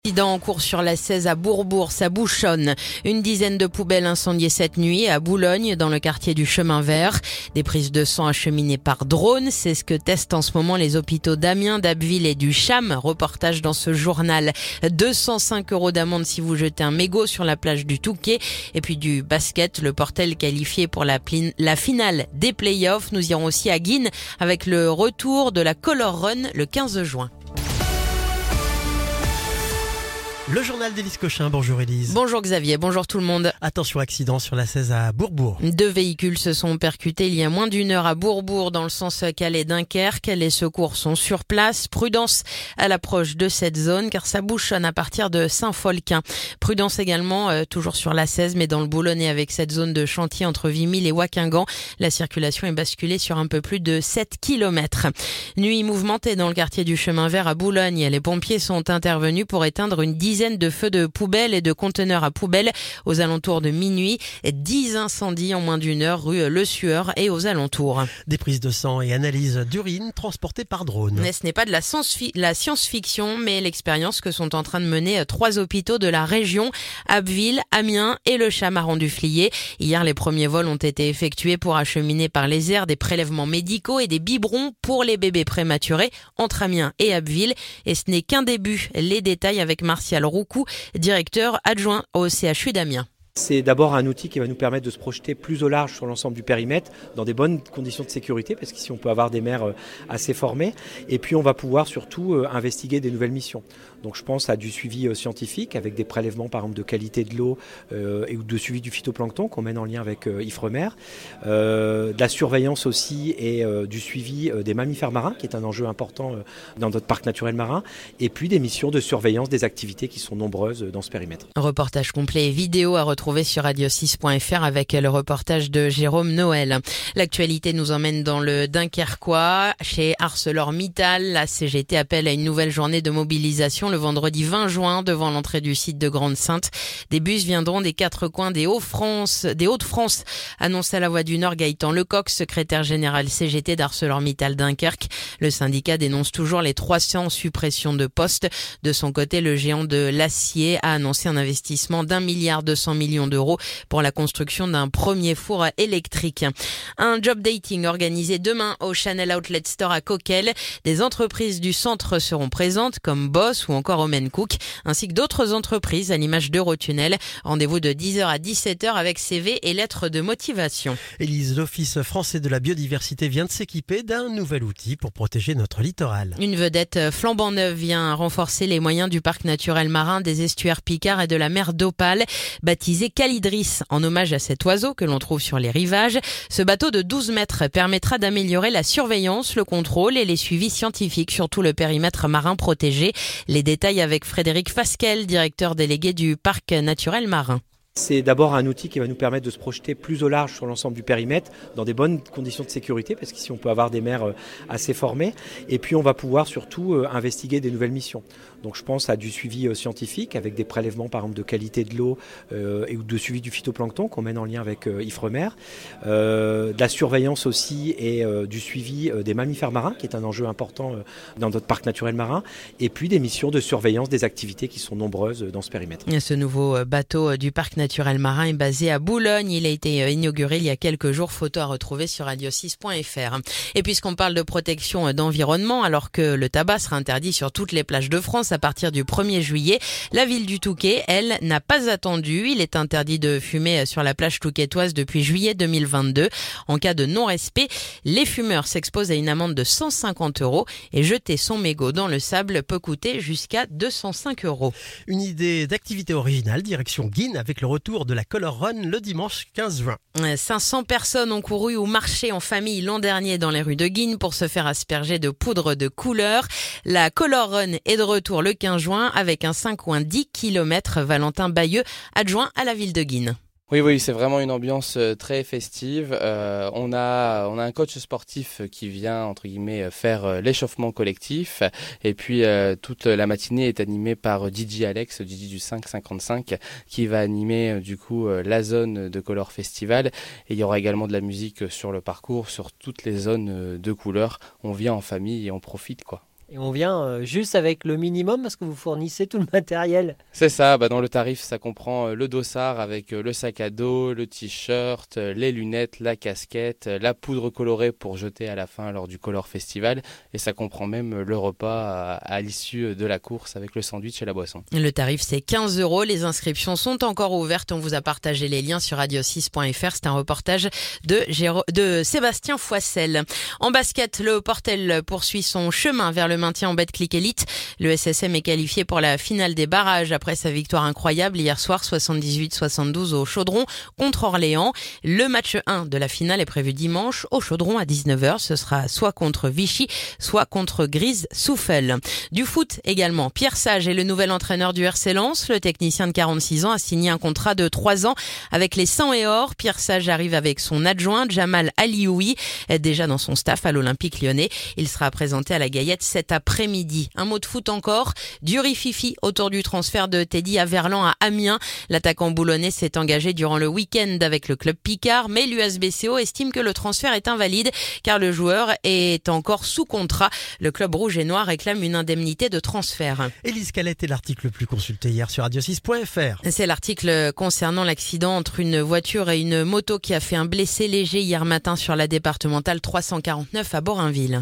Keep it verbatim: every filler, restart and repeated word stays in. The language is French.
Incident en cours sur la seize à Bourbourg, ça bouchonne. Une dizaine de poubelles incendiées cette nuit à Boulogne, dans le quartier du Chemin Vert. Des prises de sang acheminées par drone, c'est ce que testent en ce moment les hôpitaux d'Amiens, d'Abbeville et du Cham. Reportage dans ce journal. deux cent cinq euros d'amende si vous jetez un mégot sur la plage du Touquet. Et puis du basket, le Portel qualifié pour la, pli- la finale des playoffs. Nous irons aussi à Guînes avec le retour de la Color Run le quinze juin. Le journal d'Élise Cochin, bonjour Élise. Bonjour Xavier, bonjour tout le monde. Attention, accident sur la seize à Bourbourg. Deux véhicules se sont percutés il y a moins d'une heure à Bourbourg dans le sens Calais-Dunkerque. Les secours sont sur place. Prudence à l'approche de cette zone car ça bouchonne à partir de Saint-Folquin. Prudence également, euh, toujours sur la seize mais dans le Boulonnais avec cette zone de chantier entre Vimille et Wakingan. La circulation est basculée sur un peu plus de sept kilomètres. Nuit mouvementée dans le quartier du Chemin Vert à Boulogne. Les pompiers sont intervenus pour éteindre une dizaine de feux de poubelles et de conteneurs à poubelles aux alentours de minuit. dix incendies en moins d'une heure rue Le Sueur et aux alentours. Des prises de sang et analyses d'urine transportées par drone. Mais ce n'est pas de la science-fiction, mais l'expérience que sont en train de mener trois hôpitaux de la région, Abbeville, Amiens et le Cham à Rendu-Fliers. Hier, les premiers vols ont été effectués pour acheminer par les airs des prélèvements médicaux et des biberons pour les bébés prématurés entre Amiens et Abbeville. Et ce n'est qu'un début. Les détails avec Martial Roucou, directeur adjoint au C H U d'Amiens. C'est d'abord un outil qui va nous permettre de se projeter plus au large sur l'ensemble du périmètre dans des bonnes conditions de sécurité parce qu'ici on peut avoir des maires assez formés et puis on va pouvoir surtout investiguer des nouvelles missions. Donc je pense à du suivi scientifique avec des prélèvements par exemple de qualité de l'eau euh, et ou de suivi du phytoplancton qu'on mène en lien avec euh, Ifremer, euh, de la surveillance aussi et euh, du suivi euh, des mammifères marins qui est un enjeu important euh, dans notre parc naturel marin et puis des missions de surveillance des activités qui sont nombreuses dans ce périmètre. Reportage complet et vidéo à retrouver sur radio six point f r avec le reportage de Jérôme Noël. L'actualité nous emmène dans le Dunkerquois. Chez ArcelorMittal, la C G T appelle à une nouvelle journée de mobilisation le vendredi vingt juin devant l'entrée du site de Grande-Synthe. Des bus viendront des quatre coins des Hauts-France, des Hauts-de-France, annonce à la Voix du Nord Gaëtan Lecoq, secrétaire général C G T d'ArcelorMittal Dunkerque. Le syndicat dénonce toujours les trois cents suppressions de postes. De son côté, le géant de l'acier a annoncé un investissement d'un milliard deux cents millions d'euros pour la construction d'un premier four électrique. Un job dating organisé demain au Chanel Outlet Store à Coquelles. Des entreprises du centre seront présentes comme Boss ou encore Omen Cook, ainsi que d'autres entreprises à l'image d'Eurotunnel. Rendez-vous de dix heures à dix-sept heures avec C V et lettres de motivation. Élise, l'Office français de la biodiversité vient de s'équiper d'un nouvel outil pour protéger notre littoral. Une vedette flambant neuve vient renforcer les moyens du parc naturel marin des estuaires Picard et de la mer d'Opale, baptisé Calidris, en hommage à cet oiseau que l'on trouve sur les rivages. Ce bateau de douze mètres permettra d'améliorer la surveillance, le contrôle et les suivis scientifiques sur tout le périmètre marin protégé. Les détails avec Frédéric Fasquelle, directeur délégué du parc naturel marin. C'est d'abord un outil qui va nous permettre de se projeter plus au large sur l'ensemble du périmètre dans des bonnes conditions de sécurité parce qu'ici on peut avoir des maires assez formés et puis on va pouvoir surtout investiguer des nouvelles missions. Donc je pense à du suivi scientifique avec des prélèvements par exemple de qualité de l'eau euh, et ou de suivi du phytoplancton qu'on mène en lien avec euh, Ifremer, euh, de la surveillance aussi et euh, du suivi euh, des mammifères marins qui est un enjeu important euh, dans notre parc naturel marin et puis des missions de surveillance des activités qui sont nombreuses dans ce périmètre. Et ce nouveau bateau du parc naturel marin est basé à Boulogne. Il a été inauguré il y a quelques jours. Photo à retrouver sur radio six point f r. Et puisqu'on parle de protection d'environnement, alors que le tabac sera interdit sur toutes les plages de France à partir du premier juillet, la ville du Touquet, elle, n'a pas attendu. Il est interdit de fumer sur la plage touquetoise depuis juillet deux mille vingt-deux. En cas de non-respect, les fumeurs s'exposent à une amende de cent cinquante euros et jeter son mégot dans le sable peut coûter jusqu'à deux cent cinq euros. Une idée d'activité originale, direction Guînes avec le retour de la Color Run le dimanche quinze juin. cinq cents personnes ont couru ou marché en famille l'an dernier dans les rues de Guînes pour se faire asperger de poudre de couleur. La Color Run est de retour le quinze juin avec un cinq ou un dix kilomètres. Valentin Bayeux, adjoint à la ville de Guînes. Oui, oui, c'est vraiment une ambiance très festive. Euh, on a, on a un coach sportif qui vient, entre guillemets, faire l'échauffement collectif. Et puis, euh, toute la matinée est animée par D J Alex, D J du cinq cinquante-cinq, qui va animer, du coup, la zone de Color Festival. Et il y aura également de la musique sur le parcours, sur toutes les zones de couleurs. On vient en famille et on profite, quoi. Et on vient euh, juste avec le minimum parce que vous fournissez tout le matériel. C'est ça, bah dans le tarif, ça comprend le dossard avec le sac à dos, le t-shirt, les lunettes, la casquette, la poudre colorée pour jeter à la fin lors du Color Festival. Et ça comprend même le repas à, à l'issue de la course avec le sandwich et la boisson. Le tarif, c'est quinze euros. Les inscriptions sont encore ouvertes. On vous a partagé les liens sur radio six point f r. C'est un reportage de, Géro... de Sébastien Foissel. En basket, le Portel poursuit son chemin vers le maintien en Betclic Elite. Le S S M est qualifié pour la finale des barrages après sa victoire incroyable hier soir soixante-dix-huit soixante-douze au Chaudron contre Orléans. Le match un de la finale est prévu dimanche au Chaudron à dix-neuf heures. Ce sera soit contre Vichy, soit contre Grise-Souffel. Du foot également. Pierre Sage est le nouvel entraîneur du R C Lens. Le technicien de quarante-six ans a signé un contrat de trois ans avec les cent et or. Pierre Sage arrive avec son adjoint Jamal Alioui, déjà dans son staff à l'Olympique Lyonnais. Il sera présenté à la Gaillette cet après-midi. Un mot de foot encore. Du rififi autour du transfert de Teddy Averland à Amiens. L'attaquant boulonnais s'est engagé durant le week-end avec le club Picard, mais l'U S B C O estime que le transfert est invalide car le joueur est encore sous contrat. Le club rouge et noir réclame une indemnité de transfert. Élise Calette est l'article le plus consulté hier sur radio six point f r. C'est l'article concernant l'accident entre une voiture et une moto qui a fait un blessé léger hier matin sur la départementale trois cent quarante-neuf à Borinville.